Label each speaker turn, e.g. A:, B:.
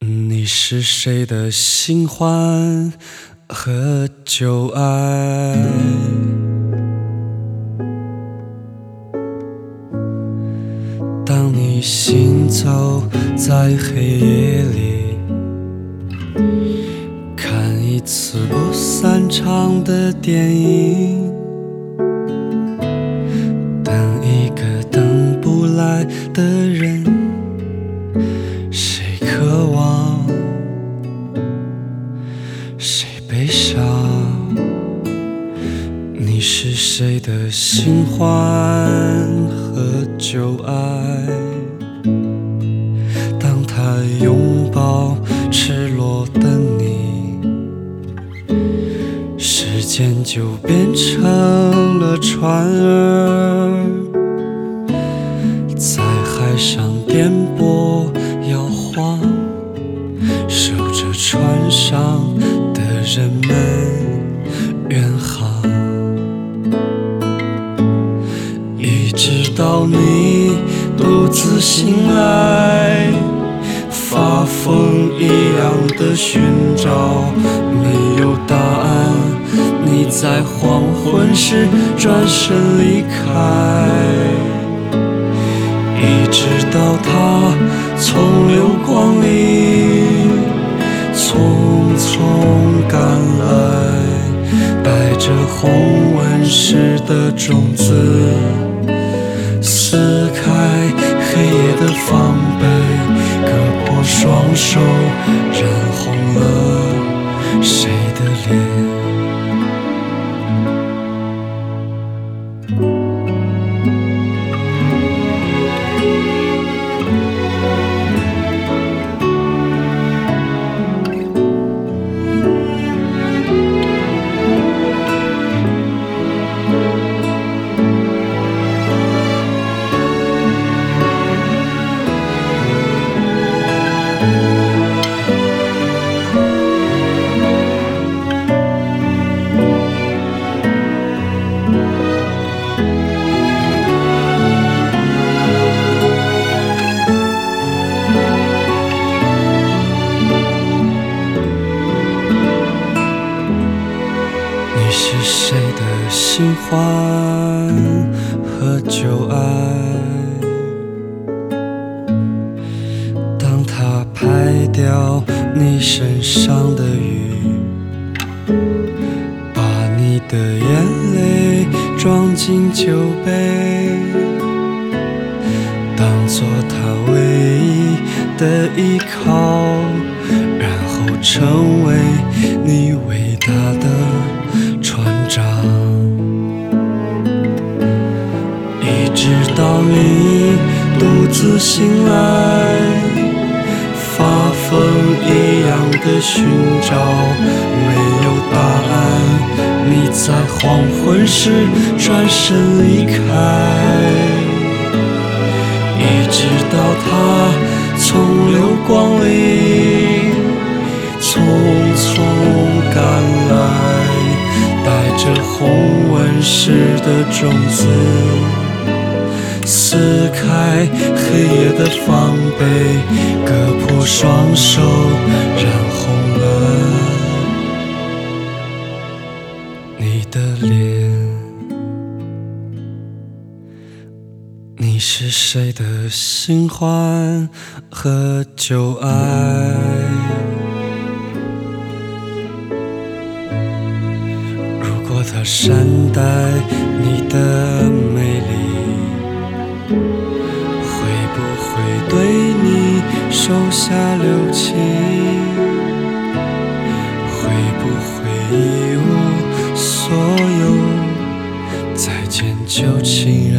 A: 你是谁的新欢和旧爱？当你行走在黑夜里，看一次不散场的电影，等一个等不来的人，谁渴望，谁悲伤？你是谁的新欢和旧爱？当他拥抱赤裸的你，时间就变成了船儿，在海上颠簸摇晃，守着船上的人们远航，一直到你独自醒来，发疯一样的寻找，没有答案，你在黄昏时转身离开，一直到他从流光里匆匆赶来，带着红纹石的种子，撕开黑夜的防备，割破双手，染红了谁的脸？你是谁的新欢和旧爱？当他拍掉你身上的雨，把你的眼泪装进酒杯，当作他唯一的依靠，然后成为你伟大的船长，一直到你独自醒来，发疯一样的寻找，没有答案，你在黄昏时转身离开，一直到他从流光里匆匆赶来，带着红纹石的种子，撕开黑夜的防备，割破双手，染红了你的脸。你是谁的新欢和旧爱？如果他善待你的美丽，会不会对你手下留情？会不会一无所有，再见旧情人？